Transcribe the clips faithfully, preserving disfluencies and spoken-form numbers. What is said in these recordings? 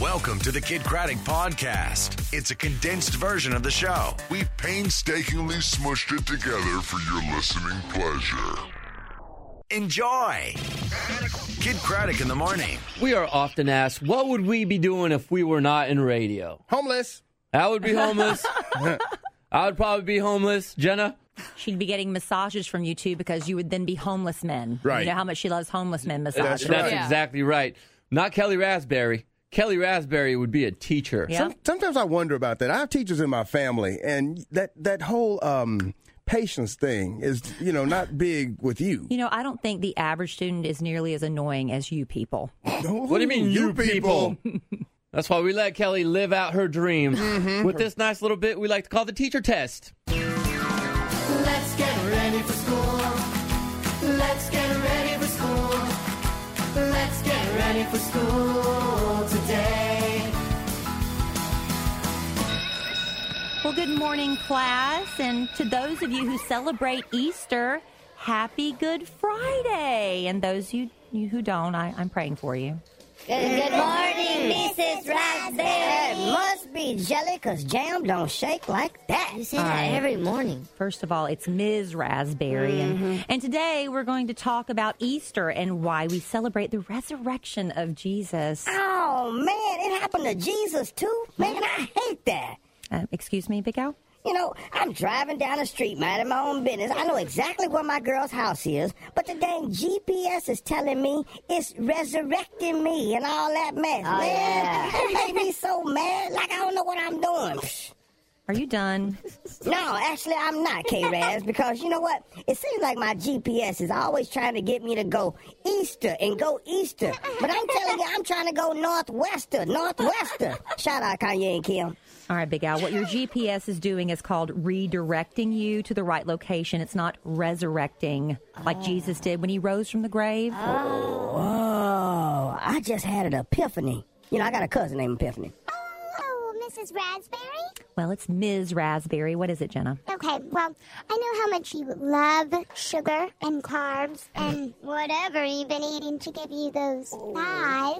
Welcome to the Kid Craddock Podcast. It's a condensed version of the show. We painstakingly smushed it together for your listening pleasure. Enjoy. Kid Craddock in the morning. We are often asked, what would we be doing if we were not in radio? Homeless. I would be homeless. I would probably be homeless. Jenna? She'd be getting massages from you, too, because you would then be homeless men. Right. You know how much she loves homeless men massages. That's right. That's Yeah. exactly right. Not Kelly Raspberry. Kelly Raspberry would be a teacher. Yeah. Some, sometimes I wonder about that. I have teachers in my family, and that, that whole um, patience thing is, you know, not big with you. You know, I don't think the average student is nearly as annoying as you people. What do you mean, you, people? That's why we let Kelly live out her dreams. Mm-hmm. With this nice little bit we like to call the teacher test. Let's get ready for school. Let's get ready for school. Let's get ready for school today. Well, good morning, class. And to those of you who celebrate Easter, happy Good Friday. And those of you, you who don't, I, I'm praying for you. Good, good morning, Missus Raspberry. It must be jelly, because jam don't shake like that. You say All that right. every morning. First of all, it's Miz Raspberry. Mm-hmm. And, and today we're going to talk about Easter and why we celebrate the resurrection of Jesus. Oh, man, it happened to Jesus, too? Man, I hate that. Uh, excuse me, Big Al? You know, I'm driving down the street, minding my own business. I know exactly where my girl's house is, but the dang G P S is telling me it's resurrecting me and all that mess. Oh, man, yeah. it made me so mad, like I don't know what I'm doing. Are you done? No, actually, I'm not, K-Raz, because you know what? It seems like my G P S is always trying to get me to go Easter and go Easter. But I'm telling you, I'm trying to go Northwester, Northwester. Shout out Kanye and Kim. All right, Big Al, what your G P S is doing is called redirecting you to the right location. It's not resurrecting like oh. Jesus did when he rose from the grave. Oh. oh, I just had an epiphany. You know, I got a cousin named Epiphany. Oh, Missus Raspberry? Well, it's Miz Raspberry. What is it, Jenna? Okay, well, I know how much you love sugar and carbs and whatever you've been eating to give you those thighs.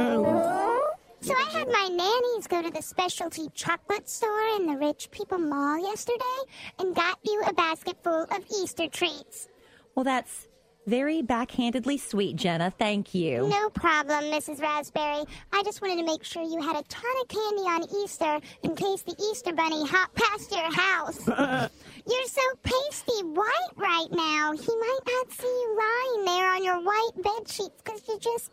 Mm. So I had my nannies go to the specialty chocolate store in the Rich People Mall yesterday and got you a basket full of Easter treats. Well, that's very backhandedly sweet, Jenna. Thank you. No problem, Missus Raspberry. I just wanted to make sure you had a ton of candy on Easter in case the Easter Bunny hopped past your house. You're so pasty white right now. He might not see you lying there on your white bed sheets because you just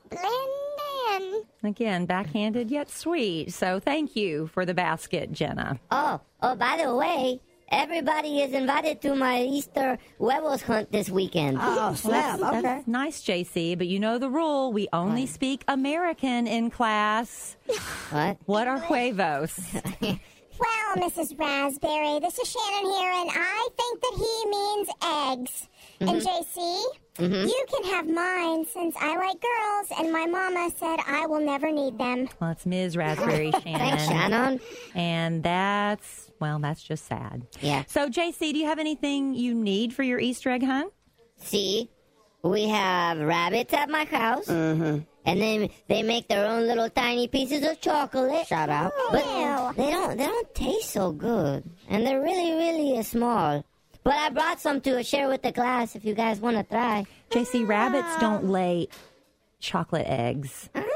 blend in. Again, backhanded yet sweet. So thank you for the basket, Jenna. Oh, oh, by the way, everybody is invited to my Easter huevos hunt this weekend. Oh, snap. Well, that's, okay. That's nice, J C, but you know the rule. We only what? speak American in class. What? What are huevos? Well, Missus Raspberry, this is Shannon here, and I think that he means eggs. Mm-hmm. And J C, mm-hmm. you can have mine since I like girls, and my mama said I will never need them. Well, it's Miz Raspberry, Shannon. Thanks, Shannon. And that's, well, that's just sad. Yeah. So, J C, do you have anything you need for your Easter egg hunt? See, we have rabbits at my house. Mm-hmm. And then they make their own little tiny pieces of chocolate. Shout out. Oh, but ew. they don't they don't taste so good. And they're really, really small. But I brought some to share with the class if you guys want to try. J C, rabbits don't lay chocolate eggs. Uh,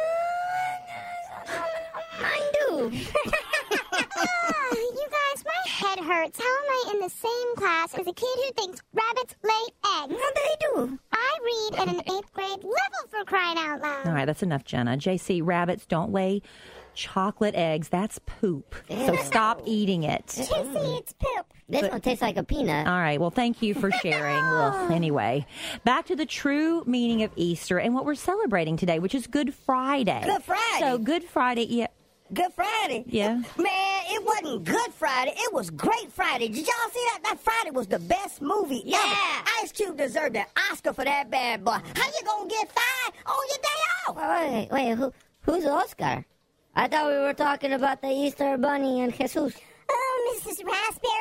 mine do. uh, you guys, my head hurts. How am I in the same class as a kid who thinks rabbits lay eggs? Well, they do. I read at an eighth grade level, for crying out loud. All right, that's enough, Jenna. J C, rabbits don't lay chocolate eggs. That's poop. Ew. So stop eating it. J C, it's poop. This but, one tastes like a peanut. All right, well, thank you for sharing. Well, anyway, back to the true meaning of Easter and what we're celebrating today, which is Good Friday. Good Friday. So Good Friday, yeah. Good Friday. Yeah. Man, it wasn't Good Friday. It was Great Friday. Did y'all see that? That Friday was the best movie yeah. ever. Ice Cube deserved an Oscar for that bad boy. How you gonna get fired on your day off? Wait, wait, who, who's Oscar? I thought we were talking about the Easter Bunny and Jesus. Oh, Missus Raspberry,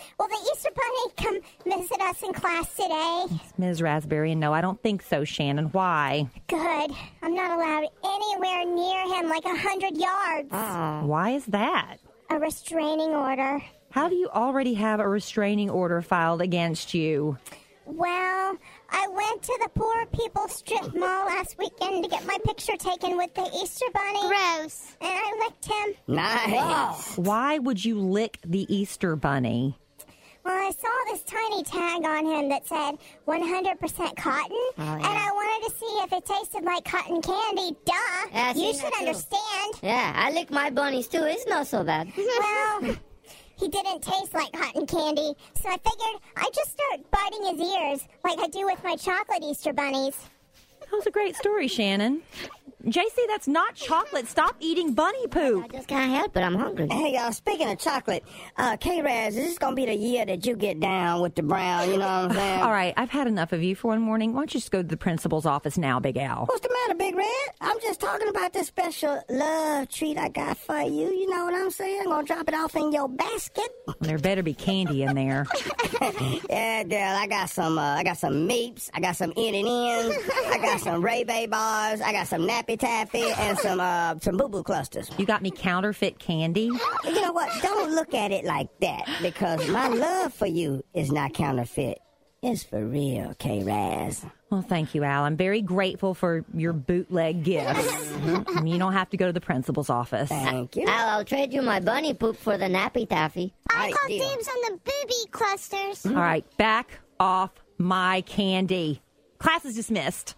will the Easter Bunny come visit us in class today? Miz Raspberry, no, I don't think so, Shannon. Why? Good. I'm not allowed anywhere near him like a hundred yards. Why is that? A restraining order. How do you already have a restraining order filed against you? Well, I went to the poor people's strip mall last weekend to get my picture taken with the Easter Bunny. Gross. And I licked him. Nice. Why would you lick the Easter Bunny? Well, I saw this tiny tag on him that said one hundred percent cotton, Oh, yeah. and I wanted to see if it tasted like cotton candy. Duh. Yeah, I've you seen should that too. understand. Yeah, I lick my bunnies too. It's not so bad. Well, he didn't taste like cotton candy, so I figured I'd just start biting his ears like I do with my chocolate Easter bunnies. That was a great story, Shannon. J C, that's not chocolate. Stop eating bunny poop. I just can't help it. I'm hungry. Hey, y'all, speaking of chocolate, uh, K-Raz, is this going to be the year that you get down with the brown, you know what I'm saying? All right, I've had enough of you for one morning. Why don't you just go to the principal's office now, Big Al? What's the matter, Big Red? I'm just talking about this special love treat I got for you. You know what I'm saying? I'm going to drop it off in your basket. There better be candy in there. Yeah, girl, I got some, uh, I got some Meeps, I got some in and ins, I got some Ray Bay bars, I got some Nappy Taffy, and some, uh, some Boo Boo clusters. You got me counterfeit candy? You know what? Don't look at it like that, because my love for you is not counterfeit. It's for real, K-Raz. Well, thank you, Al. I'm very grateful for your bootleg gifts. You don't have to go to the principal's office. Thank you. Al, I'll trade you my bunny poop for the nappy taffy. I Right, call deal. dibs on the booby clusters. All right, back off my candy. Class is dismissed.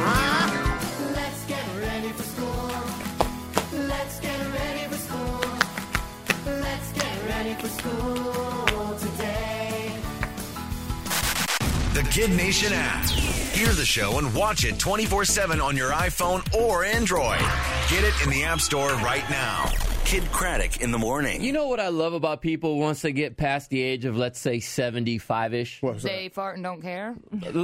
Let's get ready for school. Let's get ready for school. Let's get ready for school today. The Kid Nation app. Hear the show and watch it twenty-four seven on your iPhone or Android. Get it in the App Store right now. Kid Craddock in the morning. You know what I love about people once they get past the age of, let's say, seventy-five-ish? What's that? They fart and don't care.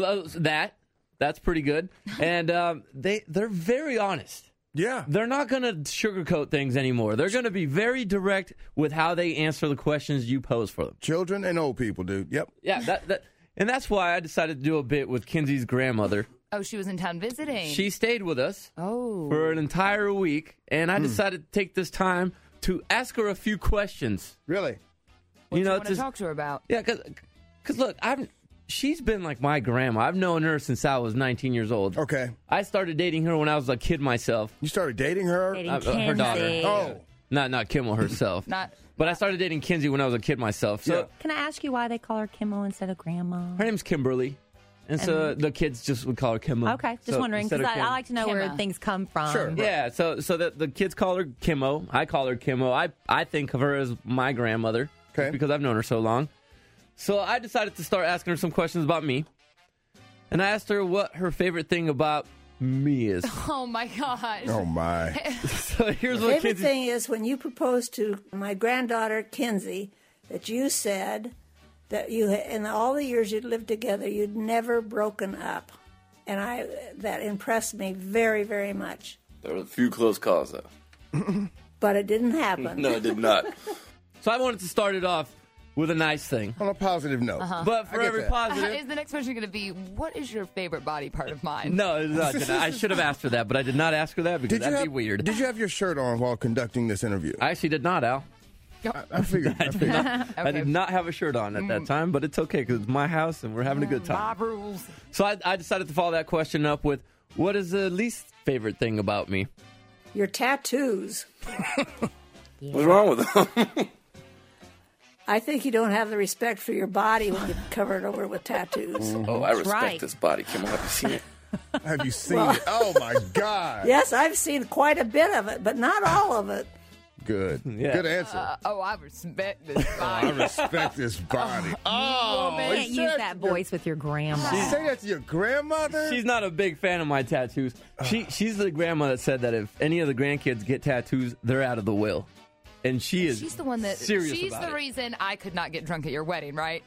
That. That's pretty good. And um, they, they're very honest. Yeah. They're not going to sugarcoat things anymore. They're going to be very direct with how they answer the questions you pose for them. Children and old people, dude. Yep. Yeah, that, that and that's why I decided to do a bit with Kinsey's grandmother. Oh, she was in town visiting. She stayed with us oh. for an entire week, and I decided to take this time to ask her a few questions. Really? What you know, you want to just- talk to her about? Yeah, because look, I've she's been like my grandma. I've known her since I was nineteen years old. Okay. I started dating her when I was a kid myself. You started dating her? Dating Uh, her daughter. Kinsey. Oh. Not not Kimmel herself. Not. But I started dating Kinsey when I was a kid myself. So Yeah. Can I ask you why they call her Kimmel instead of Grandma? her name's Kimberly. And so the kids just would call her Kimmel. Okay, just So wondering, instead because of I, I Kim- like to know where Kimma. things come from. Sure. Yeah, so so the, the kids call her Kimmo. I call her Kimmo. I, I think of her as my grandmother. Okay. Just because I've known her so long. So I decided to start asking her some questions about me. And I asked her what her favorite thing about me is. Oh, my gosh. Oh, my. So here's what Favorite Kinsey... thing is when you proposed to my granddaughter Kinsey that you said that you in all the years you'd lived together you'd never broken up, and I that impressed me very very much. There were a few close calls, though. But it didn't happen. No, it did not. So I wanted to start it off with a nice thing. On a positive note. But for I get every that. positive... Is the next question going to be, what is your favorite body part of mine? No, it's not gonna- I should have asked her that, but I did not ask her that because Did you that'd have, be weird. Did you have your shirt on while conducting this interview? I actually did not, Al. I, I figured. I figured. I Okay. did not have a shirt on at that time, but it's okay because it's my house and we're having a good time. Bob rules. So I, I decided to follow that question up with, what is the least favorite thing about me? Your tattoos. What's wrong with them? I think you don't have the respect for your body when you cover it over with tattoos. Oh, I respect right. this body. Kim, have you seen it? Have you seen it? Oh, my God. Yes, I've seen quite a bit of it, but not all of it. Good. Yeah. Good answer. Uh, oh, I respect this I body. respect this body. Oh, You can't use that voice with your grandma. You say that to your grandmother? She's not a big fan of my tattoos. She She's the grandma that said that if any of the grandkids get tattoos, they're out of the will. And she is She's the one that. serious She's about the it. reason I could not get drunk at your wedding, right?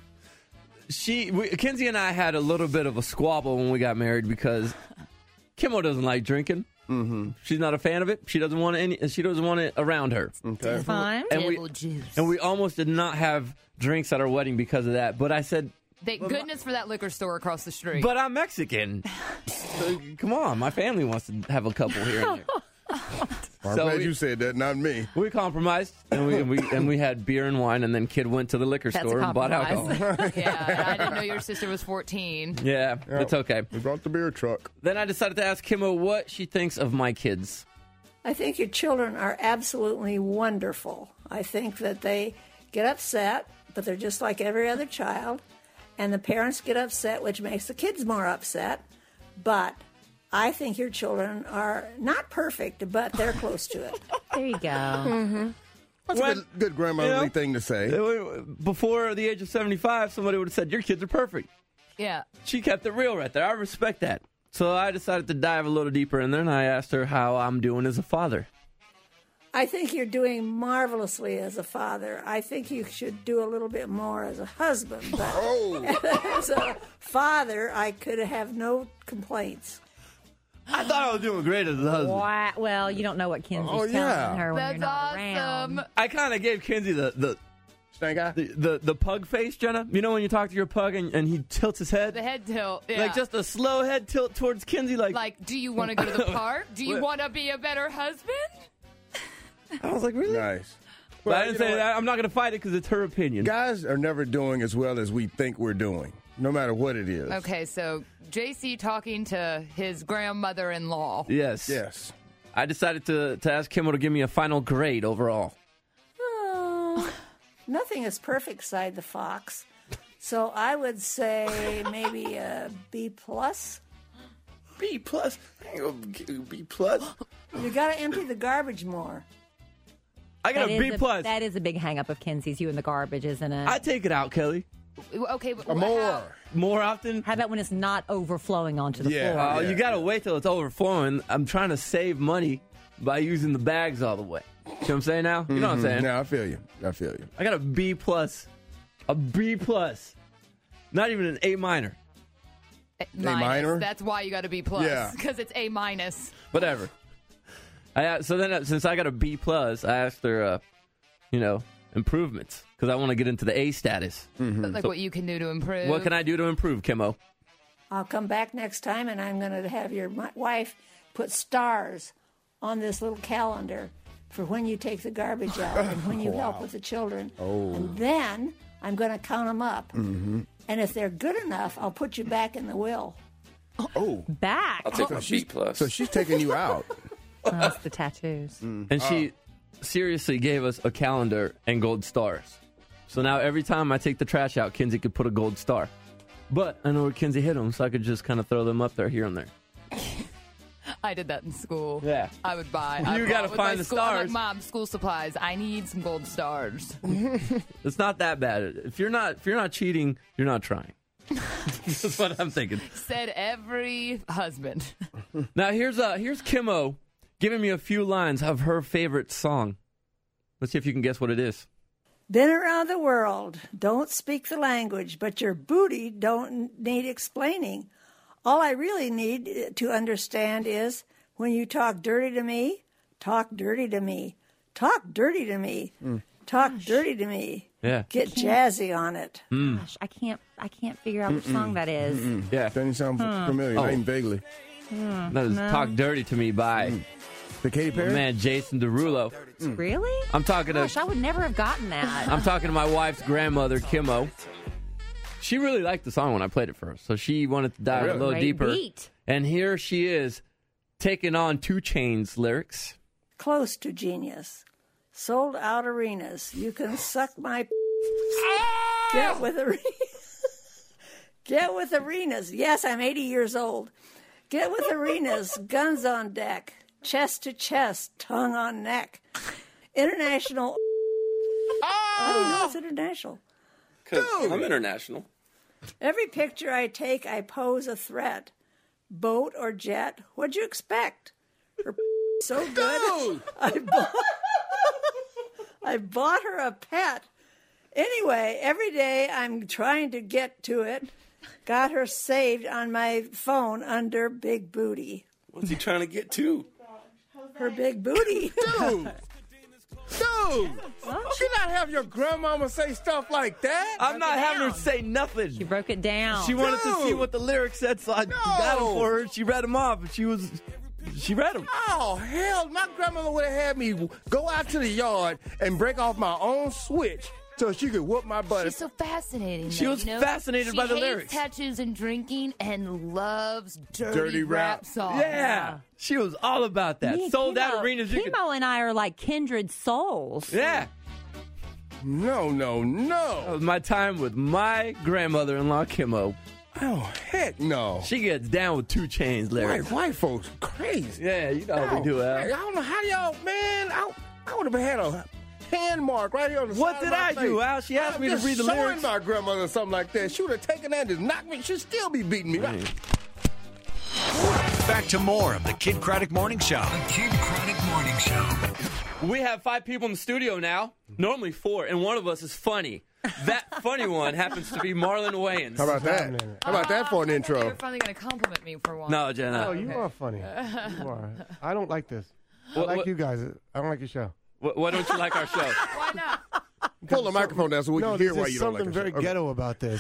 She, we, Kinsey and I had a little bit of a squabble when we got married because Kimmo doesn't like drinking. Mm-hmm. She's not a fan of it. She doesn't want any. She doesn't want it around her. Okay. Fine. And we, Devil juice. and we almost did not have drinks at our wedding because of that. But I said, Thank goodness for that liquor store across the street. but I'm Mexican. So, come on, my family wants to have a couple here and there. I'm So glad we- you said that, not me. We compromised, and we, and we and we had beer and wine, and then kid went to the liquor That's store a and bought alcohol. compromise. yeah, and I didn't know your sister was fourteen. Yeah, it's okay. We brought the beer truck. Then I decided to ask Kimmo what she thinks of my kids. I think your children are absolutely wonderful. I think that they get upset, but they're just like every other child. And the parents get upset, which makes the kids more upset. But I think your children are not perfect, but they're close to it. There you go. Mm-hmm. That's a good, good grandmotherly You know, thing to say. Before the age of seventy-five, somebody would have said, your kids are perfect. Yeah. She kept it real right there. I respect that. So I decided to dive a little deeper in there, and I asked her how I'm doing as a father. I think you're doing marvelously as a father. I think you should do a little bit more as a husband. But Oh. as a father, I could have no complaints. I thought I was doing great as a husband. Wow. Well, you don't know what Kenzie's Oh, yeah. telling her when That's you're not awesome. around. I kind of gave Kinsey the the, the the the pug face, Jenna. You know when you talk to your pug and, and he tilts his head, The head tilt. Yeah. like just a slow head tilt towards Kinsey, like. Like, do you want to go to the park? Do you What? want to be a better husband? I was like, really? Nice. But Well, I didn't you know say what? that. I'm not going to fight it because it's her opinion. Guys are never doing as well as we think we're doing, no matter what it is. Okay, so J C talking to his grandmother-in-law. Yes. Yes. I decided to to ask Kimmel to give me a final grade overall. Oh, nothing is perfect, sighed the fox. So I would say maybe a B plus. B plus? B plus? You got to empty the garbage more. I got That a B is plus. That is a big hang up of Kenzie's, you and the garbage, isn't it? I take it out, Kelly. Okay, but More. More often? How about when it's not overflowing onto the floor? Oh, you got to wait till it's overflowing. I'm trying to save money by using the bags all the way. You know what I'm saying now? You know what I'm Mhm. saying? Yeah, I feel you. I feel you. I got a B plus. A B plus. Not even an A minor. minus. minor? That's why you got a B plus. Yeah. Because it's A minus. Whatever. I a- so then uh, since I got a B plus, I asked her, uh, you know, improvements because I want to get into the A status. Like So what you can do to improve. what can I do to improve, Kimmo? I'll come back next time and I'm going to have your mi- wife put stars on this little calendar for when you take the garbage out and when you help with the children. Oh. And then I'm going to count them up. Mm-hmm. And if they're good enough, I'll put you back in the will. Oh. Back. I'll take So a she's- B plus. So she's taking you out. Oh, that's the tattoos. And she seriously gave us a calendar and gold stars. So now every time I take the trash out, Kinsey could put a gold star. But I know where Kinsey hid them, so I could just kind of throw them up there here and there. I did that in school. Yeah. I would buy. You I bought gotta with find my the school, I'm stars. like, Mom, school supplies. I need some gold stars. It's not that bad. If you're not if you're not cheating, you're not trying. That's what I'm thinking. Said every husband. Now here's uh here's Kimmo giving me a few lines of her favorite song. Let's see if you can guess what it is. Been around the world, don't speak the language, but your booty don't need explaining. All I really need to understand is when you talk dirty to me, talk dirty to me. Talk dirty to me. Talk dirty to me. Yeah. Get jazzy on it. Mm. Gosh, I can't. I can't figure out which song that is. Mm-mm. Yeah. Doesn't sound Hmm. familiar, Oh. not even vaguely. Hmm, That is no. Talk Dirty to Me by the Katy my Perry? man Jason Derulo. Really? I'm talking to Gosh, I would never have gotten that. I'm talking to my wife's grandmother, Kimmo. She really liked the song when I played it for her, so she wanted to dive Really? a little Great deeper. beat. And here she is, taking on Two Chainz lyrics. Close to genius. Sold out arenas. You can suck my. Get with arenas. Get with arenas. Yes, I'm eighty years old. Get with arenas. Guns on deck. Chest to chest. Tongue on neck. International. How do you know it's international? Because I'm international. Every picture I take, I pose a threat. Boat or jet, what'd you expect? Her so good. I bought, I bought her a pet. Anyway, every day I'm trying to get to it. Got her saved on my phone under Big Booty. What's he trying to get to? her big booty. Dude. Dude, you not have your grandmama say stuff like that. I'm not having her say nothing. She broke it down. She wanted to see Dude. what the lyrics said, so I No. got them for her. She read them off, and she was, she read them. Oh, hell, my grandmother would have had me go out to the yard and break off my own switch so she could whoop my butt. She's so fascinating. She though, was you know? fascinated she by the hates lyrics. tattoos and drinking and loves dirty, Dirty rap. rap songs. Yeah, she was all about that. Me and Sold out Chemo- arenas. You could, Chemo and I are like kindred souls. yeah. No, no, That no. was my time with my grandmother-in-law, Kimmo. Oh, heck no. She gets down with two chains White, lyrics. white folks crazy. Yeah, you know how we do, I Al. don't know how y'all, man. I, I would have had a hand mark right here on the What side did of my I do, face. Al? She asked I'm me to just read the showing lyrics. my grandmother or something like that. She would have taken that and just knocked me. She'd still be beating me. Right? Back to more of the Kid Craddock Morning Show. The Kid Craddock Morning Show. We have five people in the studio now, normally four, and one of us is funny. That funny one happens to be Marlon Wayans. How about that? How about that for an You're intro? finally going to compliment me for once. No, Jenna. Oh, you are funny. You are. I don't like this. I What- like what- you guys. I don't like your show. Wh- Why don't you like our show? Why not? Pull the microphone down so we no, can hear there's why just you don't something like very the show. Okay. ghetto about this.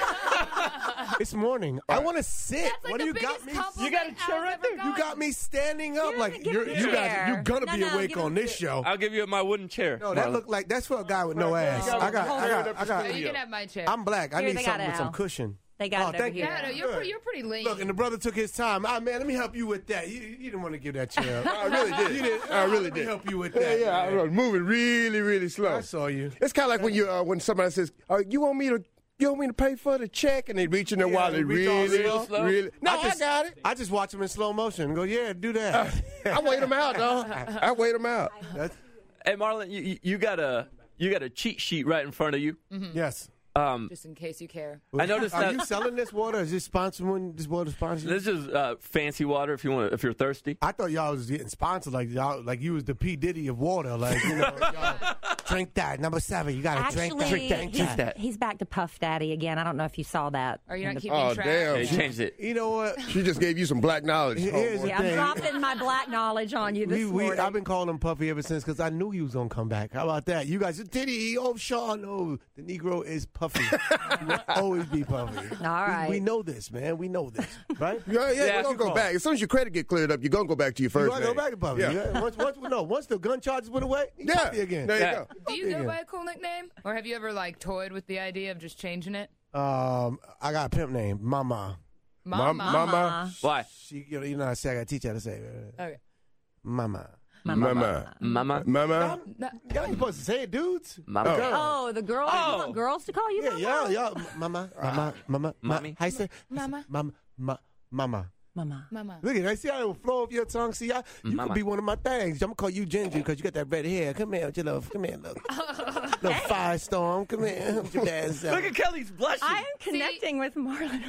It's morning. I want to sit. That's like what the do you got biggest me? compliment You got a chair Al's right ever there. You gotten. got me standing up Give like him- give you're, him you the guys. chair. You're gonna No, be no, awake give him on the this show. I'll give you my wooden chair. No, that Marlon. look like that's for a guy with no ass. go. I got. I got. I So got. you can have my chair. I'm black. I Here, need they got something it, with some Al. cushion. They got Oh, it over thank here. you. yeah, no, you're, Good. pretty, you're pretty lean. Look, and the brother took his time. Ah, man, let me help you with that. You, you didn't want to give that chair up. I really did. You did. I really Let me did. help you with Yeah, that. yeah, I man. was moving really, really slow. I saw you. It's kind of like when you uh, when somebody says, uh, "You want me to, you want me to pay for the check?" and they reach in their Yeah, wallet reach all really, real slow. really. No, I, just, got it. I just watch them in slow motion and go, yeah, do that. I wait them out, dog. I wait them out. That's, Hey, Marlon, you, you- you got a you got a cheat sheet right in front of you. yes. Um, Just in case you care. I noticed Are that you selling this water? Is this sponsoring this water sponsoring? this is uh, fancy water. If you want, if you're thirsty. I thought y'all was getting sponsored, like y'all, like you was the P Diddy of water, like you know, y'all, drink that number seven. You gotta drink that. Actually, Drink he's, that. that. he's back to Puff Daddy again. I don't know if you saw that. Are you in not the- keeping Oh track? damn! They She, changed it. You know what? she just gave you some black knowledge. Here's homeboy. the Yeah, I'm thing. dropping my black knowledge on you this We, we, morning. I've been calling him Puffy ever since because I knew he was gonna come back. How about that? You guys, Diddy, oh Sean, no, the Negro is Puffy. He will always be Puffy. All right. we, we know this, man. We know this, right? Yeah, yeah, Yeah. you're gonna go back. As soon as your credit get cleared up, you're gonna go back to your You first want to go name. back to Puffy? Yeah. Yeah. Once, once, no, once the gun charges went away, he's Yeah. Puffy again. There you Yeah. go. Do you go Yeah. by a cool nickname? Or have you ever, like, toyed with the idea of just changing it? Um, I got a pimp name, Mama. Mama. Mama. Why? She, you know, you know, I say I got to teach her how to say, it. Okay. Mama. Mama. Mama. Mama. No, Y'all ain't supposed to say it, dudes. Mama. Oh, the girls. You Oh. want girls to call you Yeah, mama? y'all, y'all, mama, mama, mama, Mommy. How you say? Mama. Mama, ma, mama. Mama. Mama. Look at that. See how it will flow off your tongue? See, I, you Mama. could be one of my things. I'm going to call you Ginger because you got that red hair. Come here, you love. Come here, look. Little firestorm. Come here. Help your dad self. Look at Kelly's blushing. I am connecting with Marlon.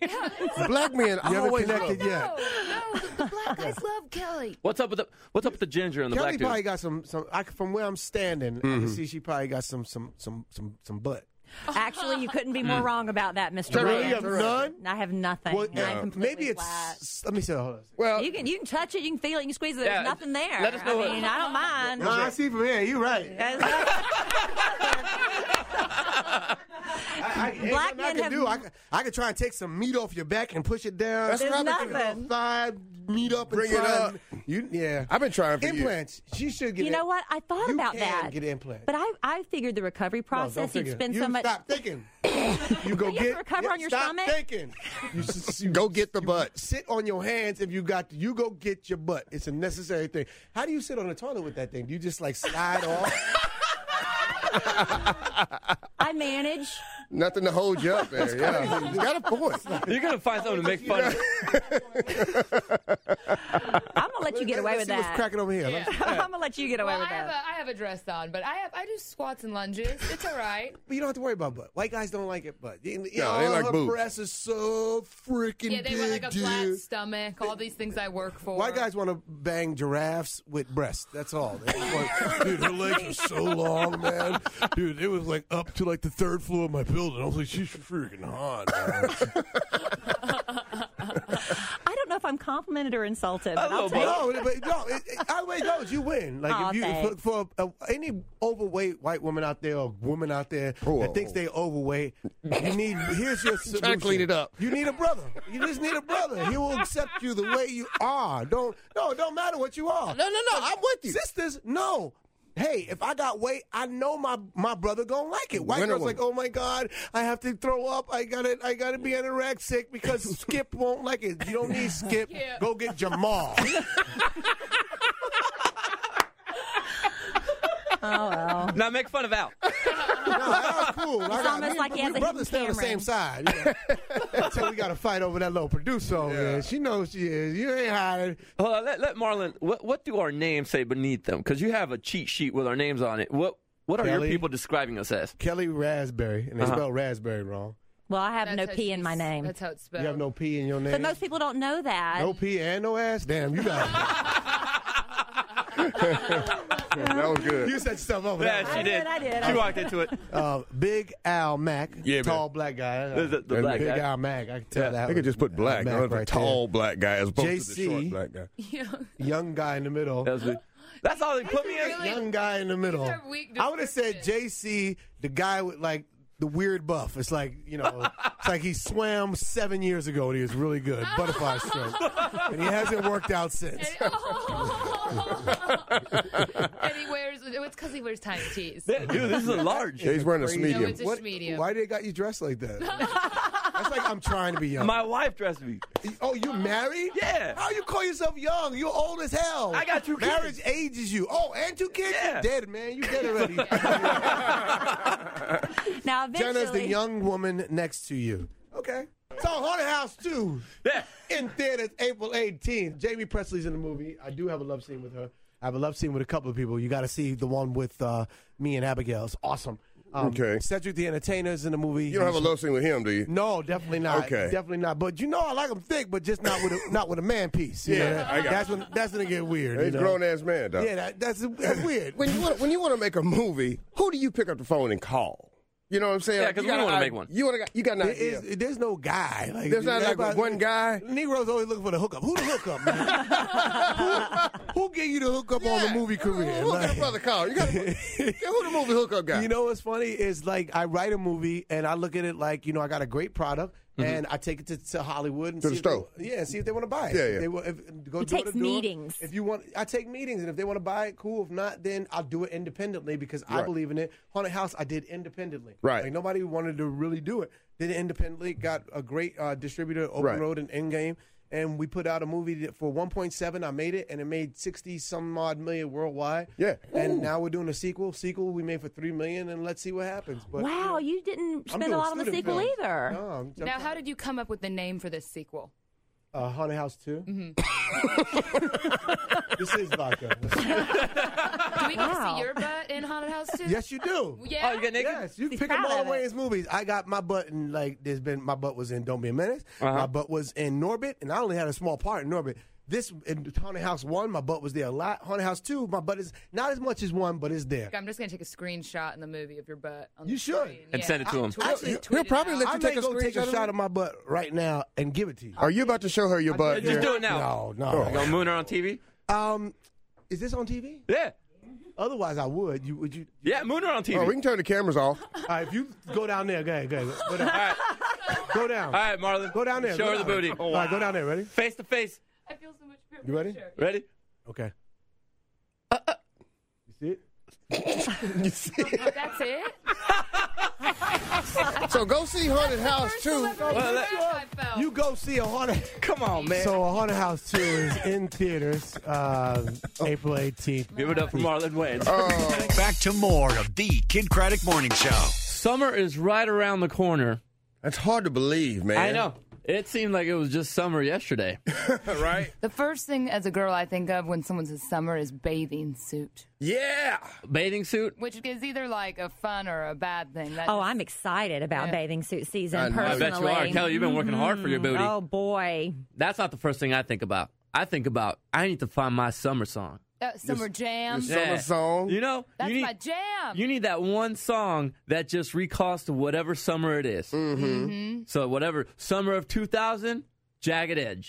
Black men You haven't always connected No, yet. no, the, the black guys love Kelly. What's up with the What's up with the ginger and the Kelly black dude? probably got some, some I, from where I'm standing, I can see she probably got some, some, some, some, some butt. Actually, you couldn't be more wrong about that, Mister So really, Rand. you have none? I have nothing. Well, I'm uh, completely maybe it's, flat. let me say, hold on. Well, You can you can touch it, you can feel it, you can squeeze it. There's Yeah, nothing there. let us know I what- mean, I don't mind. No, I see from here. You're right. I, I, ain't Black nothing I men can have- do. I, can- I can try and take some meat off your back and push it down. That's There's what I've been nothing. doing. Thigh, meat up, and Bring it try up. and- You, yeah. I've been trying for years. implants. She should get. You know what? I thought You about can that. get implants. But I, I figured the recovery No, don't process, you'd figure. spend you so much. Stop thinking. You go You have get to recover yeah, on your stop stomach? thinking. You, s- you Go get the butt. sit on your hands if you got. You go get your butt. It's a necessary thing. How do you sit on the toilet with that thing? Do you just like slide off? I manage. Nothing to hold you up there. Yeah, you got a point. You're gonna find something to make fun of. I'm gonna let you get away Let's with see what's that. cracking over here. Let's- I'm gonna let you get away Well, with I have, that. a, I have a dress on, but I have I do squats and lunges. It's all right. But you don't have to worry about butt. White guys don't like it, but you know, No, they like her boobs. breasts is so freaking Yeah, they wear like a big, flat dude. stomach. All these things I work for. White guys want to bang giraffes with breasts. That's all. They just want- dude, her legs are so long, man. Dude, it was like up to like the third floor of my building. I was like, she's freaking hot, man. I don't know if I'm complimented or insulted. A But I'll little take no, it. but no, it, it, either way it goes, you win. Like Aw, if you thanks. for, for uh, any overweight white woman out there or woman out there Oh, that thinks oh. they overweight, you need here's your solution. Trying to clean it up. You need a brother. You just need a brother. He will accept you the way you are. Don't no, it don't matter what you are. No, no, no. I'm with you. Sisters, no. Hey, if I got weight, I know my my brother gonna like it. White Winner girl's like, woman. oh my God, I have to throw up. I gotta I gotta be anorexic because Skip won't like it. You don't need Skip. Go get Jamal. Oh, well. Now make fun of Al. No, that's cool. I It's got, almost me like and he has my a brothers stay hidden on the same side. You know? Until we got to fight over that little producer over there. She knows she is. You ain't hiding. Hold on, let, let Marlon. What what do our names say beneath them? Because you have a cheat sheet with our names on it. What what are Kelly. your people describing us as? Kelly Raspberry, and they Uh-huh. spell raspberry wrong. Well, I have That's no how P in she's- my name. That's how it's spelled. You have no P in your name. But most people don't know that. No P and no ass. Damn, you got That was good. You set yourself over Yeah, there. she I did. did, I did, She I walked into it. Uh, Big Al Mack, Yeah, tall man. black guy. The- the- the black Big guy. Al Mack, I can tell Yeah. that. They could just put black. Al No, Mack the right tall black guy as opposed J to the C. short black guy. Yeah. there. Young guy in the middle. That was good. That's all they put me in. Really? Young guy in the middle. are weak I would have said J C, the guy with like the weird buff. It's like, you know, it's like he swam seven years ago and he was really good. Butterfly shrimp. And he hasn't worked out since. And he wears, it's because he wears tiny tees. Yeah, dude, this is a large. Yeah, he's wearing a Crazy. medium. No, it's a medium. Why they got you dressed like that? That's like I'm trying to be young. My wife dressed me. Oh, you married? Yeah. How you call yourself young? You're old as hell. I got two kids. Marriage ages you. Oh, and two kids? Yeah. You're dead, man. You dead already. Now, eventually. Jenna's the young woman next to you. Okay. So, Haunted House two. Yeah. In theaters April eighteenth. Jamie Presley's in the movie. I do have a love scene with her. I have a love scene with a couple of people. You got to see the one with uh, me and Abigail. It's awesome. Um, Okay. Cedric the Entertainer's in the movie. You don't have a love scene with him, do you? No, definitely not. Okay. Definitely not. But you know, I like him thick, but just not with a, not with a man piece. You Yeah, know, I got that's when that's when it get weird. He's you a know? grown ass man, though. Yeah, that, that's that's weird. When you want, when you want to make a movie, who do you pick up the phone and call? You know what I'm saying? Yeah, Like, 'cause you we got wanna an make i- one. You want to? You got an There idea? is, there's no guy. Like, There's not like everybody- one guy. Negroes always looking for the hookup. Who the hookup, man? who, who gave you the hookup on the movie career? Who Like- got brother call? You got yeah, who the movie hookup guy? You know what's funny is like I write a movie and I look at it like, you know, I got a great product and I take it to, to Hollywood and To see the if they- store. yeah, and see if they want to buy it. Yeah, If yeah. They, wa- if, go He door takes to door. meetings. If you want, I take meetings, and if they want to buy it, cool. If not, then I'll do it independently because I Right. believe in it. Haunted House, I did independently. Right. Like nobody wanted to really do it. Did it independently. Got a great uh, distributor, Open Right. Road and Endgame. And we put out a movie that for one point seven. I made it, and it made sixty some odd million worldwide. Yeah. And now we're doing a sequel. Sequel we made for three million, and let's see what happens. But Wow, you didn't I'm spend a doing lot on the student sequel films. either. No, I'm, I'm Now, how did you come up with the name for this sequel? uh, Haunted House two. Mm-hmm. This is vodka. Do we get to Wow. see your butt in Haunted House too? Yes, you do. Yeah. Oh, you get naked? Yes, you He's pick up proud all of it. Wayne's movies. I got my butt in like there's been my butt was in Don't Be a Menace. Uh-huh. My butt was in Norbit, and I only had a small part in Norbit. This in Haunted House one, my butt was there a lot. Haunted House two, my butt is not as much as one, but it's there. I'm just gonna take a screenshot in the movie of your butt. On You the should. screen. And Yeah. send it to I'll him. tweet it- Actually, tweet he'll it probably out. let I you may take a go take a screenshot of shot it? of my butt right now and give it to you. Are you about to show her your butt? Just here? do it now. No, no. Oh. I You got- gonna moon her on T V? Um, is this on T V? Yeah. Otherwise, I would. You would you? Yeah, moon her on T V. Oh, we can turn the cameras off. All right, if you go down there, go ahead, go ahead. Go down. All right. Go down. All right, Marlon. Go down there. Show go her the down. booty. All right, go down there. Ready? Face to face. I feel so much better. You ready? Ready? Okay. Uh, uh. You see it? You see? Oh, that's it? So go see Haunted House too. Well, let- I felt. You go see a haunted. Come on, man. So a haunted house two is in theaters, uh, April eighteenth. Give it up for Marlon Wayans. Oh. Back to more of the Kid Craddock Morning Show. Summer is right around the corner. That's hard to believe, man. I know. It seemed like it was just summer yesterday. Right? The first thing as a girl I think of when someone says summer is bathing suit, Yeah. Bathing suit? which is either like a fun or a bad thing. That Oh, just- I'm excited about Yeah. bathing suit season. I know. I Personally, I bet you are. Kelly, you've been working hard for your booty. Oh boy, That's not the first thing I think about. I think about, I need to find my summer song. Uh, summer jam. your summer song. You know? That's you need, my jam. You need that one song that just recalls to whatever summer it is. Mm-hmm. Mhm. So whatever, summer of two thousand, Jagged Edge.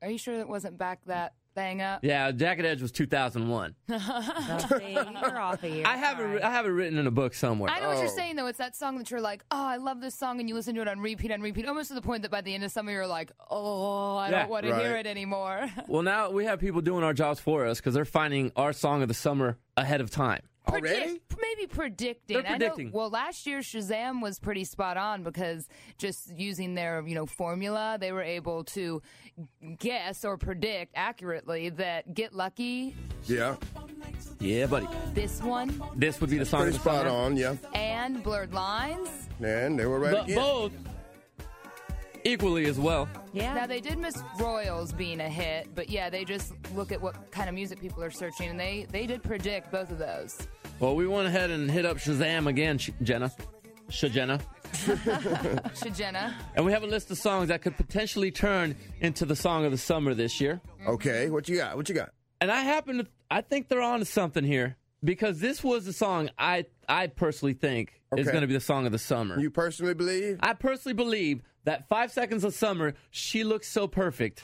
Are you sure it wasn't Back That Thing Up? Yeah, Jagged Edge was two thousand one. You're off of here. I have it. I have it written in a book somewhere. I know what you're saying, though. It's that song that you're like, oh, I love this song, and you listen to it on repeat, on repeat, almost to the point that by the end of summer, you're like, oh, I Yeah. don't want to Right. hear it anymore. Well, now we have people doing our jobs for us because they're finding our song of the summer ahead of time. Predict, maybe predicting. They're predicting. I know, well, last year Shazam was pretty spot on because just using their, you know, formula, they were able to guess or predict accurately that Get Lucky, Yeah. Yeah, buddy. this one, This would be the song Pretty of the spot summer. on, yeah. and Blurred Lines. And they were right But again. both equally as well. Yeah. Now, they did miss Royals being a hit, but yeah, they just look at what kind of music people are searching, and they, they did predict both of those. Well, we went ahead and hit up Shazam again, Sh- Jenna. Shajenna. Shajenna. And we have a list of songs that could potentially turn into the song of the summer this year. Okay, what you got? What you got? And I happen to, I think they're on to something here because this was the song I, I personally think is Okay. going to be the song of the summer. You personally believe? I personally believe that Five Seconds of Summer, She Looks So Perfect,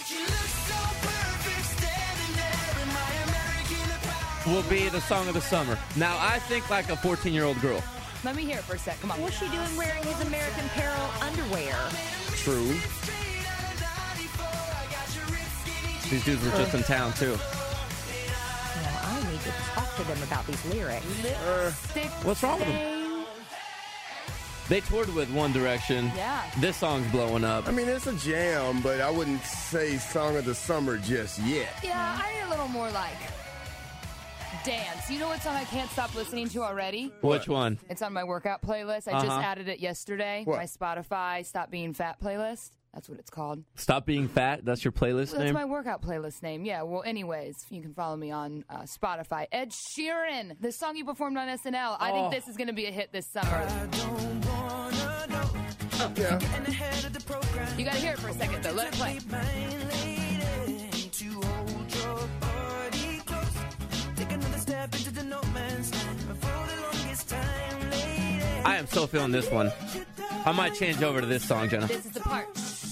will be the song of the summer. Now, I think like a fourteen-year-old girl. Let me hear it for a sec. Come on. What's she doing wearing his American Apparel underwear? True. These dudes were just in town, too. Well, I need to talk to them about these lyrics. Lipstick What's wrong with them? stain. They toured with One Direction. Yeah. This song's blowing up. I mean, it's a jam, but I wouldn't say song of the summer just yet. Yeah, I need a little more like dance. You know what song I can't stop listening to already? Which one? It's on my workout playlist. I just Uh-huh. added it yesterday. What? My Spotify Stop Being Fat playlist. That's what it's called. Stop Being Fat? That's your playlist That's name? my workout playlist name. Yeah. Well, anyways, you can follow me on uh, Spotify. Ed Sheeran, the song you performed on S N L. I Oh. think this is going to be a hit this summer. Yeah. You got to hear it for a second, though. Let it play. I am so feeling this one. I might change over to this song, Jenna. This is the part.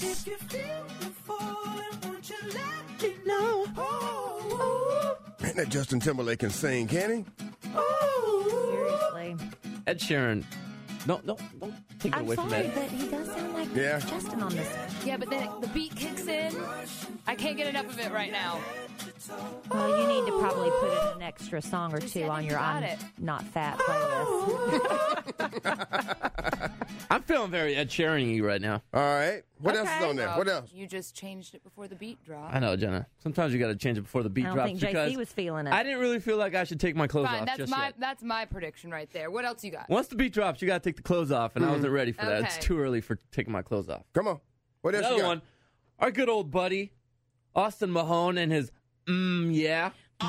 Man, that Justin Timberlake can sing, can he? Seriously. Ed Sheeran. No, no, don't take it I'm away from sorry, Ed. but he does sound like Yeah. Justin on this. Yeah, but then the beat kicks in. I can't get enough of it right now. Well, you need to probably put in an extra song or two said on you your got I'm it. Not Fat playlist. I'm feeling very Ed Sheeran-y right now. All right. What else is Okay. on there? Well, What else? You just changed it before the beat dropped. I know, Jenna. Sometimes you got to change it before the beat I don't drops think J C because was feeling it. I didn't really feel like I should take my clothes Fine, off that's just my yet. that's my prediction right there. What else you got? Once the beat drops, you got to take the clothes off, and I wasn't ready for that. It's Okay. too early for taking my clothes off. Come on. What else Another you got? one, our good old buddy, Austin Mahone and his mmm, yeah.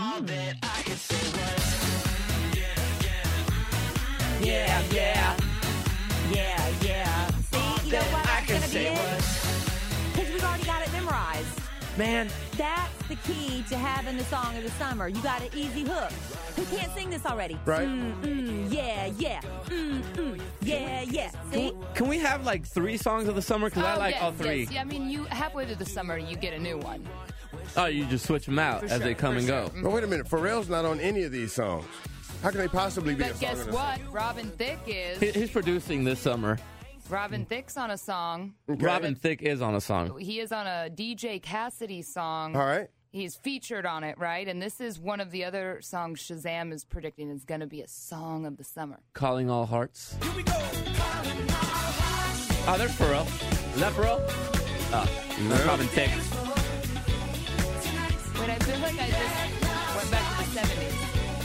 Yeah, yeah. Yeah, yeah. See, you know what? I It's can gonna say be it. Because we've already got it memorized. Man, That's the key to having the song of the summer. You got an easy hook. Who can't sing this already? Right. Mm, mm, yeah, yeah. Mm, mm, yeah, yeah. See? can we have like three songs of the summer? Because I Oh, like yes, all three. Yes. Yeah, I mean, you halfway through the summer, you get a new one. Oh, you just switch them out For as sure, they come for and sure. go. Mhm. But wait a minute. Pharrell's not on any of these songs. How can they possibly be a But song guess of the what? summer? Robin Thicke is. He- He's producing this summer. Robin Thicke's on a song. Okay. Robin Thicke is on a song. He is on a D J Cassidy song. All right. He's featured on it, right? And this is one of the other songs Shazam is predicting is going to be a song of the summer. Calling All Hearts. Oh, there's Pharrell. Is that Pharrell? Oh, that's Robin Thicke. Wait, I feel like I just went back to the seventies.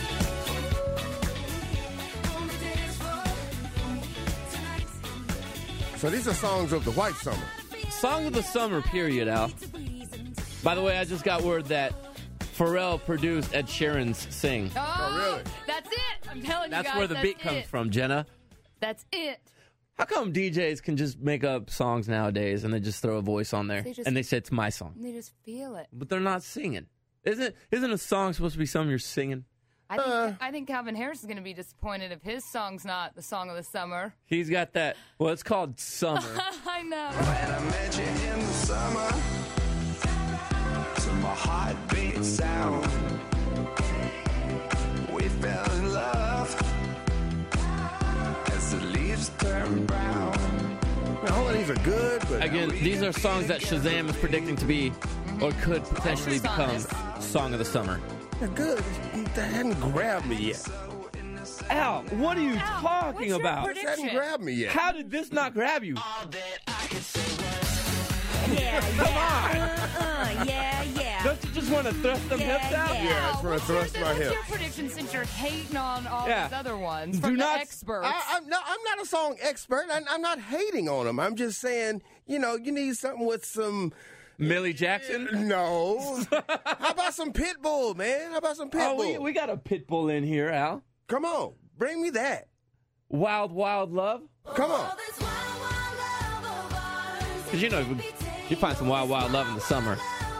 So these are songs of the white summer. Song of the summer, period, Al. By the way, I just got word that Pharrell produced Ed Sheeran's Sing. Oh, really? That's it. I'm telling you That's guys. where the that's beat comes it. from, Jenna. That's it. How come D Js can just make up songs nowadays and they just throw a voice on there They just- and they say it's my song? They just feel it. But they're not singing. Isn't isn't a song supposed to be something you're singing? I think, I think Calvin Harris is going to be disappointed if his song's not the song of the summer. He's got that, well, it's called Summer. I know. When I met you in the summer, a heartbeat sound. We fell in love as the leaves turn brown. Man, all of these are good, but Again, these are songs that Shazam is predicting to be, or could potentially become, Song of the Summer. they're good. That hadn't grabbed me yet. Al, what are you talking about? This hadn't grabbed me yet. How did this not grab you? Yeah, Come yeah. Uh, yeah, yeah. Don't you just want to thrust them Yeah, hips out? yeah. Yeah, I just want to thrust my What's hips. your prediction since you're hating on all Yeah. these other ones Do from the not- experts? I, I'm, not, I'm not a song expert. I, I'm not hating on them. I'm just saying, you know, you need something with some. Millie Jackson? No. How about some Pitbull, man? How about some Pitbull? Oh, we, we got a pit bull in here, Al. Come on, bring me that. Wild, Wild Love. Come on. Because, you know, you find some Wild, Wild Love in the summer.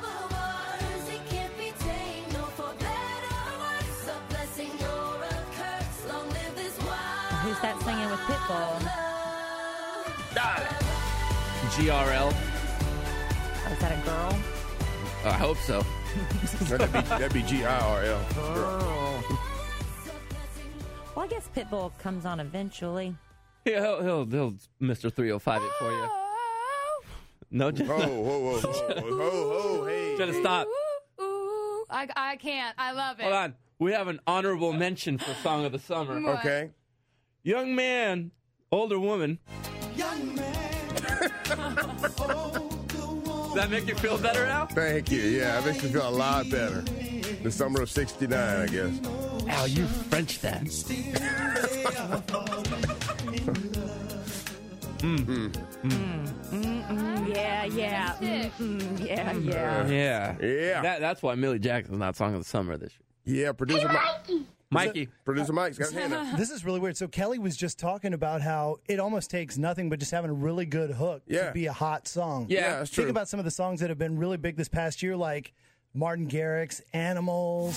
Who's that singing with Pitbull? G R L. Oh, is that a girl? I hope so. that'd, be, that'd be G I R L. Girl. Well, I guess Pitbull comes on eventually. Yeah, he'll, he'll, he'll Mister three oh five it for you. No, just Whoa, whoa, whoa, whoa, whoa, whoa, hey. Just stop. Ooh, I, I can't. I love it. Hold on. We have an honorable mention for Song of the Summer. What? Okay. Young man, older woman. Young man, Does that make you feel better, Al? Thank you. Yeah, it makes me feel a lot better. The summer of sixty-nine, I guess. Al, you French that. Mm, mm, yeah, yeah. Mm, mm, yeah, yeah. Yeah. Yeah. That, that's why Millie Jackson's not Song of the Summer this year. Yeah, producer Mike. Mikey. Producer Mike's got his hand up. This is really weird. So Kelly was just talking about how it almost takes nothing but just having a really good hook Yeah. to be a hot song. Yeah, that's Think true. about some of the songs that have been really big this past year, like Martin Garrix, Animals.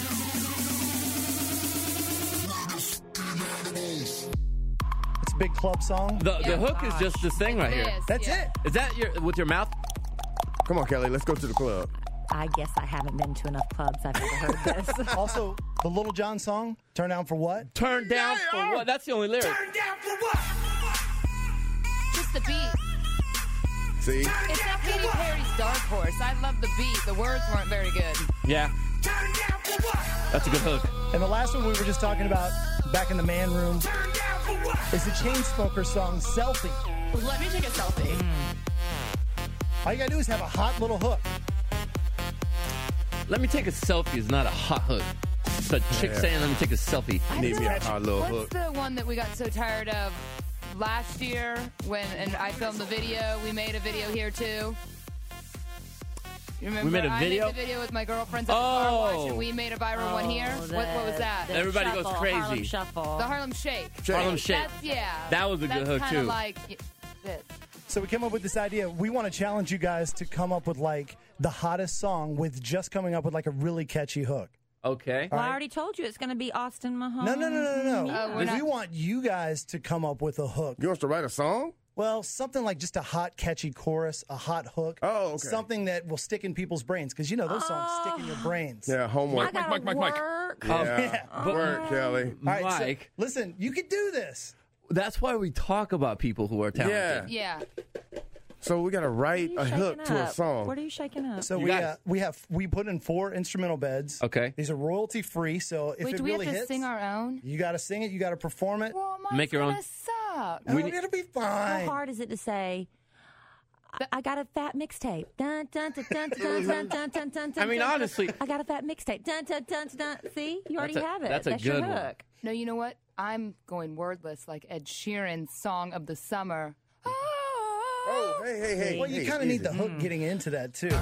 It's a big club song. The, the Yeah, hook is just this thing right here. This, That's yeah. it. Is that your with your mouth? Come on, Kelly, let's go to the club. I guess I haven't been to enough clubs. I've never heard this. Also, the Little John song, Turn Down for What? Turn down for what? That's the only lyric. Just the beat. See? It's like Katy Perry's Dark Horse. I love the beat. The words weren't very good. Yeah. That's a good hook. And the last one we were just talking about back in the man room is the Chainsmokers song, Selfie. Let me take a selfie. All you gotta do is have a hot little hook. Let me take a selfie is not a hot hook. It's a chick Yeah. saying, let me take a selfie. Need me a hot little What's hook. the one that we got so tired of last year when and I filmed the video? We made a video here too. You remember? We made a video? I made the video with my girlfriends at the car wash, Oh. and we made a viral one here. Oh, What, what was that? the Everybody shuffle, goes crazy. Harlem Shuffle. The Harlem Shake. Harlem Shake. That's, yeah. That was a good That's hook, kinda too. Like y- this. So we came up with this idea. We want to challenge you guys to come up with like the hottest song with just coming up with like a really catchy hook. Okay. Well, I already told you it's going to be Austin Mahone. No, no, no, no, no, no. Oh, we're we not- want you guys to come up with a hook. You want us to write a song? Well, something like just a hot, catchy chorus, a hot hook. Oh, okay. Something that will stick in people's brains because you know those songs stick in your brains. Yeah, I homework. gotta Mike, Mike, Mike. work. Yeah, but- work, Kelly. All right, so Mike. listen, you can do this. That's why we talk about people who are talented. Yeah. Yeah. So we got to write What are a you hook shaking to a up? song. What are you shaking up? So You we got uh, it. we have we put in four instrumental beds. Okay. These are royalty free, so if Wait, it do we really have to hits, sing our own? you got to sing it. You got to perform it. Well, mine's Make your gonna own- suck. Oh, we need- it'll be How fine. hard is it to say? I- I got a fat mixtape. Dun, dun, dun, dun, dun, dun, dun, dun, dun, I mean, dun, dun. honestly- I got a fat mixtape. Dun, dun, dun, dun, dun. See, you already That's a- have it. that's a your good one. hook. No, you know what? I'm going wordless like Ed Sheeran's Song of the Summer. Oh, hey, hey, hey. Well, you hey, kind of need easy. the hook getting into that too.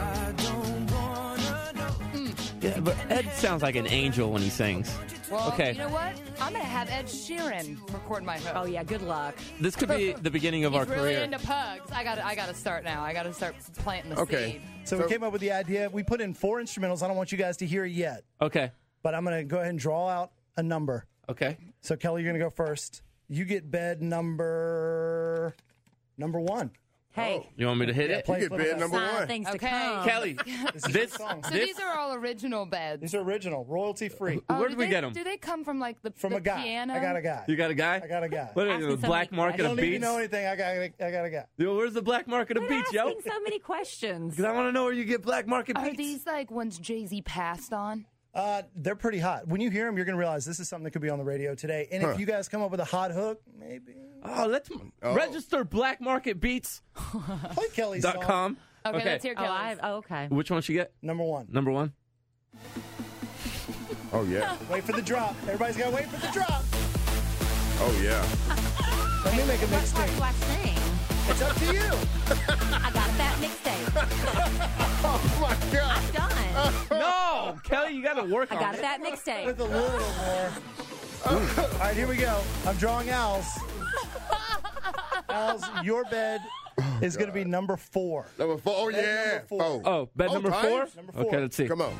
Yeah, but Ed sounds like an angel when he sings. Well, Okay. you know what? I'm going to have Ed Sheeran record my hook. Oh yeah, good luck. This could be the beginning of He's our really career. into pugs. I got to I got to start now. I got to start planting the Okay. seed. So, So- we came up with the idea. We put in four instrumentals. I don't want you guys to hear it yet, Okay. but I'm going to go ahead and draw out a number. Okay. So Kelly, you're going to go first. You get bed number number one. Hey. You want me to hit Yeah, it? play You get bed number Sign one. things to Okay. come. Kelly, This is this, the song. So this, these are all original beds. These are original, royalty free. Oh, where do did we they- get 'em? Do they come from like the, From the a guy. piano? I got a guy. you got a guy? I got a guy. What is Asking it, so black many market You of don't need to beats? know anything. I got, I got a guy. Yo, where's the black market of Quit beats, yo? asking so many questions. Because I want to know where you get black market Are beats. these like ones Jay-Z passed on? Uh, they're pretty hot. When you hear them, you're going to realize this is something that could be on the radio today. And Huh. if you guys come up with a hot hook, maybe. Oh, let's Oh. register black market beats Play Kelly's dot song. com. Okay, let's hear Oh, I, Kelly's. oh, okay. Which one she get? Number one. Number one. Oh, yeah. Wait for the drop. Everybody's got to wait for the drop. Oh, yeah. Let me make a What part mixtape. do I sing? It's up to you. I got a fat mixtape. Oh, my God. I'm done. No, Kelly, you got to work I on got a it. fat mixtape. With a little more. All right, here we go. I'm drawing Al's. Al's, your bed is going to be number four. Number four. Oh, Bed yeah. number four. Four. Oh, bed Oh, number times? four? Number four. Okay, let's see. Come on.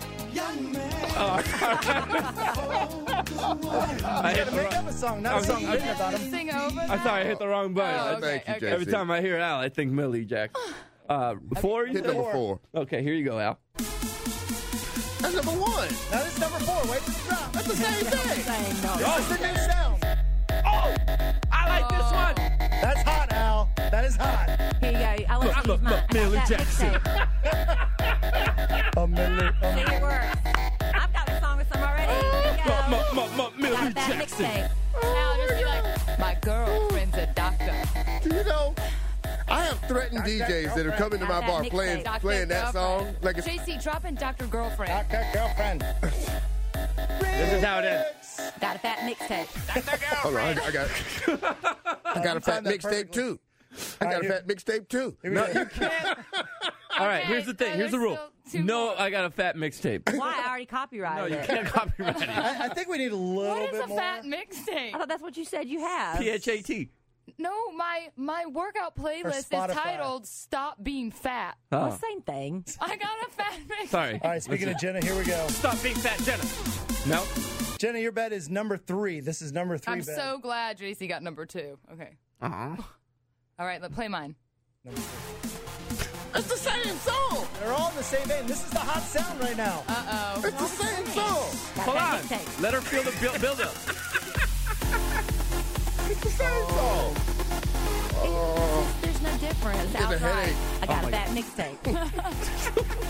I hit Gotta the make wrong. up a song, not I'm a song sorry. written about him. Sing over I'm that? sorry, I hit the wrong button. Oh, I- okay, Thank you, okay. Jay. Every time I hear Al, I think Millie Jack. Uh, four? you Hit said? number four. Okay, here you go, Al. That's number one. Now this is number four. Wait for the drop. That's the same thing. Saying no. This is the new sound. Oh, I like this one. That's hot, Al. That is hot. Here you go. I'll let you use mine. I got Millie that Jackson. mixtape. A minute. A See, minute. it works. I've got a song with some already. Here you go. Ma- ma- ma- ma- I got Millie a fat Jackson. mixtape. Now just be like, my girlfriend's a doctor. Do you know? I have threatened D Js that have come into my bar playing Doctor playing that song. Girlfriend. Like it's, J C, drop in Doctor Girlfriend. Doctor Girlfriend. This is how it ends. Got a fat mixtape. hold on, I, I got I got a fat timed that mixtape perfectly. too. I All got right, a here- fat mixtape too. Here we No, go. you can't. All right, here's the thing. so Here's the there's rule. still two No, more. I got a fat mixtape. Why? I already copyrighted No, you it. can't copyright it. I, I think we need a little What is bit a more. fat mixtape? I thought that's what you said you have. P H A T. No, my my workout playlist is Spotify. titled "Stop Being Fat." Well, Oh, same thing. I got a fat mixtape. sorry. All right, speaking of Jenna, here we go. Stop being fat, Jenna. No. Jenna, your bed is number three. This is number three I'm bed. so glad J C got number two. Okay. Uh-huh. All right, let play mine. It's the same song. They're all in the same vein. This is the hot sound right now. Uh oh. It's the same song. Got Hold a fat on. mixtape. Let her feel the build, build up. It's the same song. Oh, There's no difference. Get a Outright. headache. I got Oh a my fat mixtape.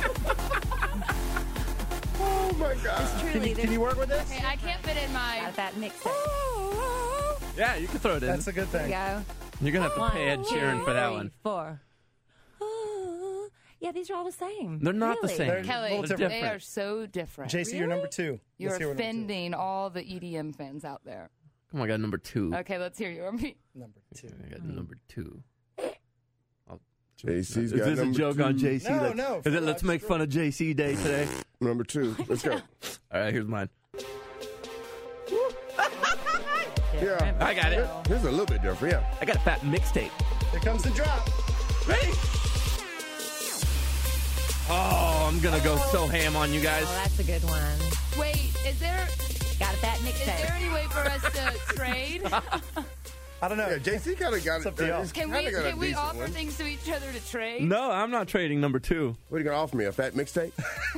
oh my God. Truly, Can you, can you work with this? Okay, I can't fit in got a my. fat mixtape. Yeah, you can throw it in. That's a good There thing. you go. You're going to have to One, pay Ed Sheeran two, for that three, one. Four. Yeah, these are all the same. They're not the Really? same. They're- Kelly, little they different. are so different. J C, you're number two. You're Let's hear what number two. offending all the E D M fans out there. Come on, I got number two. Okay, let's hear you. Number two. I got number two. J C's Is got this a number joke two. on J C? No, Like, no, Is it for let's us, make sure. fun of J C Day today? Number two. Let's go. All right, here's mine. Yeah. I got it. This is a little bit different. Yeah. I got a fat mixtape. Here comes the drop. Ready? Oh, I'm gonna go so ham on you guys. Oh, that's a good one. Wait, is there Got a fat is mixtape. there any way for us to trade? I don't know. Yeah, J C kind of got It's it. up to y'all. he's Can we kinda got a can we decent offer one. things to each other to trade? No, I'm not trading number two. What are you gonna offer me? A fat mixtape?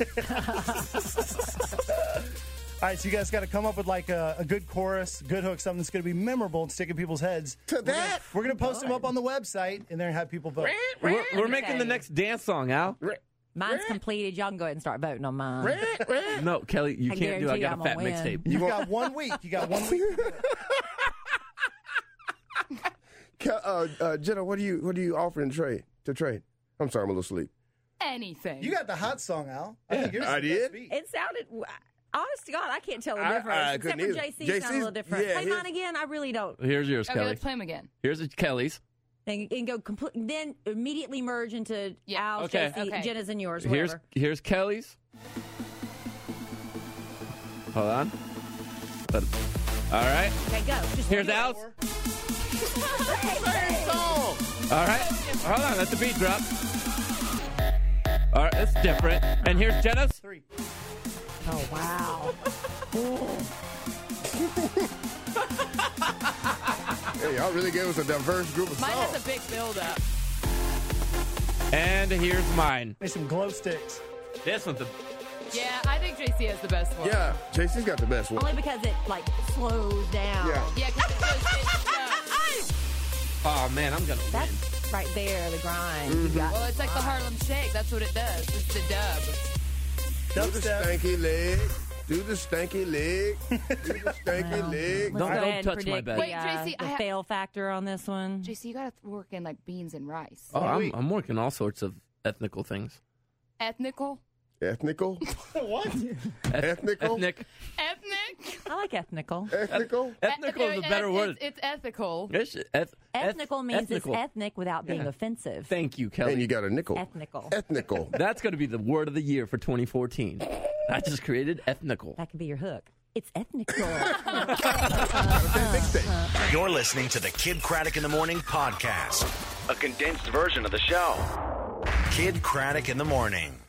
All right, so you guys got to come up with like a, a good chorus, good hook, something that's going to be memorable and stick in people's heads. To We're gonna- that? We're going to post them up on the website and then have people vote. We're, we're making the next dance song, Al. Mine's completed. Y'all can go ahead and start voting on mine. No, Kelly, you I can't do it. I guarantee got I'm a fat gonna win. mixtape. You've got one week. You got one week. to do it. Ke- uh, uh, Jenna, what do you what do you offer in trade to trade? I'm sorry, I'm a little asleep. Anything. You got the hot song, Al. I think yours is I the best did? beat. It sounded. Honest to God, I can't tell the I- difference. I Except couldn't for either. J C, J sounds a little C's different. yeah, Play his- mine again. I really don't. Here's yours, Okay, Kelly. let's play them again. Here's Kelly's. And, and go complete. Then immediately merge into Yeah. Al's, Okay. J C, Okay. Jenna's, and yours. Here's Whatever. here's Kelly's. Hold on. Let- All right. Okay, go. Just Here's do it. Al's. All right. Hold on. Let the beat drop. All right. That's different. And here's Jenna's. Three. Oh wow. Hey, y'all really gave us a diverse group of Mine songs. has a big build up. And here's mine. There's some glow sticks. This one's the. Yeah, I think J C has the best one. Yeah, J C's got the best one. Only because it like slows down. Yeah. Yeah, because it goes it's, uh, Oh man, I'm gonna win. That's right there, the grind. You got Well, it's like the Harlem Shake. That's what it does. It's the dub. Do the stanky leg. Do the stanky leg. Do the stanky Well, leg. let's Don't- go don't ahead and touch my predict bed. the, Wait, uh, J C, the I ha- fail factor on this one. J C, you got to work in like beans and rice. Oh, I'm, I'm working all sorts of ethnical things. Ethnical? Ethnical? What? Ethnical? Ethnic. Ethnic? I like ethnical. Ethnical? Ethnical is a better It's- word. It's, it's ethical. It's eth- Ethnical eth- means ethnical. it's ethnic without being Yeah. offensive. Thank you, Kelly. And you got a nickel. Ethnical. Ethnical. That's going to be the word of the year for twenty fourteen. I just created ethnical. That could be your hook. It's ethnical. You're listening to the Kid Craddock in the Morning podcast, a condensed version of the show. Kid Craddock in the Morning.